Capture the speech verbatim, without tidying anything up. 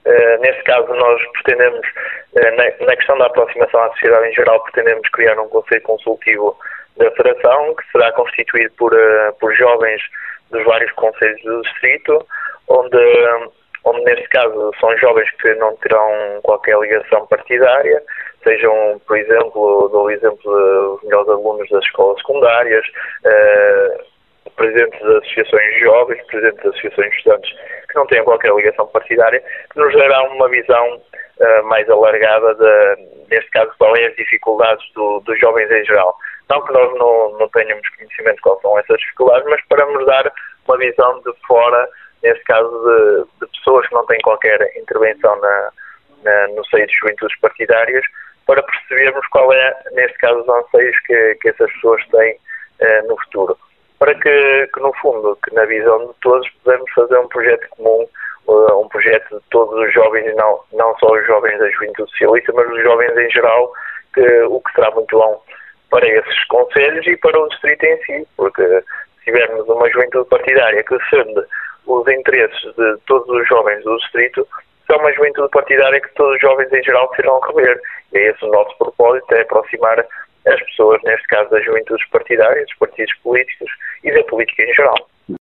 Uh, neste caso, nós pretendemos, uh, na, na questão da aproximação à sociedade em geral, pretendemos criar um conselho consultivo da Federação, que será constituído por, uh, por jovens dos vários conselhos do distrito, onde, onde neste caso são jovens que não terão qualquer ligação partidária, sejam, por exemplo, dou o exemplo dos melhores alunos das escolas secundárias, uh, presidentes das associações de jovens, presidentes das associações de estudantes que não tenham qualquer ligação partidária, que nos dará uma visão uh, mais alargada, de, neste caso, quais são as dificuldades do, dos jovens em geral. Não que nós não, não tenhamos conhecimento de quais são essas dificuldades, mas para nos dar uma visão de fora, neste caso, de, de pessoas que não têm qualquer intervenção na, na, no seio de juventudes partidárias, para percebermos qual é, neste caso, os anseios que, que essas pessoas têm uh, no futuro. Para que, que, no fundo, que na visão de todos, podemos fazer um projeto comum, uh, um projeto de todos os jovens, e não, não só os jovens da Juventude Socialista, mas os jovens em geral, que, o que será muito bom para esses conselhos e para o distrito em si, porque se tivermos uma juventude partidária que defende os interesses de todos os jovens do distrito, é uma juventude partidária que todos os jovens em geral terão a rever. E é esse o nosso propósito, é aproximar as pessoas, neste caso das juventudes partidárias, dos partidos políticos e da política em geral.